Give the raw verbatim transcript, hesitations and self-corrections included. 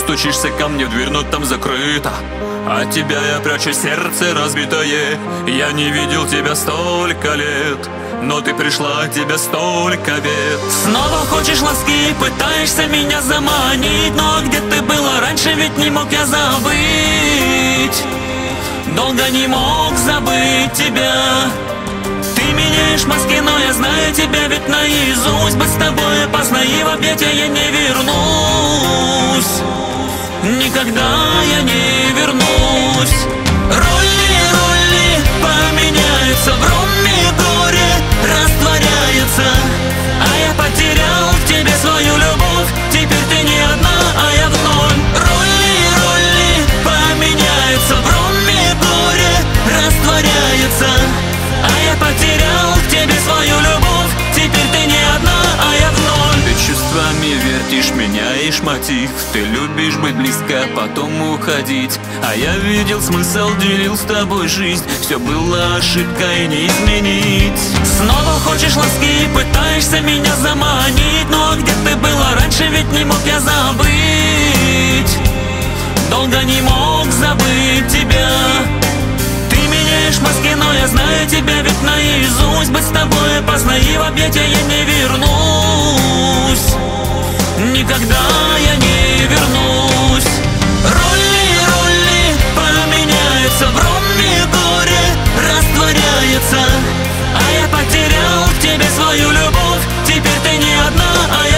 стучишься ко мне в дверь, но там закрыто. От тебя я прячу сердце разбитое. Я не видел тебя столько лет, но ты пришла, от тебя столько бед. Снова хочешь ласки, пытаешься меня заманить. Но где ты была раньше, ведь не мог я забыть. Долго не мог забыть тебя. Ты меняешь маски, но я знаю тебя ведь наизусть. Быть с тобой опасно, и в объятия я не вернусь. Никогда я не вернусь. Роли, роли поменяются, в роме горе растворяется. А я потерял к тебе свою любовь. Теперь ты не одна, а я вновь. Роли, роли поменяются, в роме горе растворяется. А я потерял к тебе свою любовь. Теперь ты не одна, а я вновь. Ты чувствами вертишь, меняешь мотив. Ты любишь быть близко, потом уходить. А я видел смысл, делил с тобой жизнь. Все было ошибкой, не изменить. Снова хочешь ласки, пытаешься меня заманить. Но где ты была раньше, ведь не мог я забыть. Долго не мог забыть тебя. Маски, но я знаю тебя ведь наизусть. Быть с тобой опасно, и в объятия я не вернусь. Никогда я не вернусь. Роли, роли поменяются, в роме горе растворяется. А я потерял к тебе свою любовь. Теперь ты не одна, а я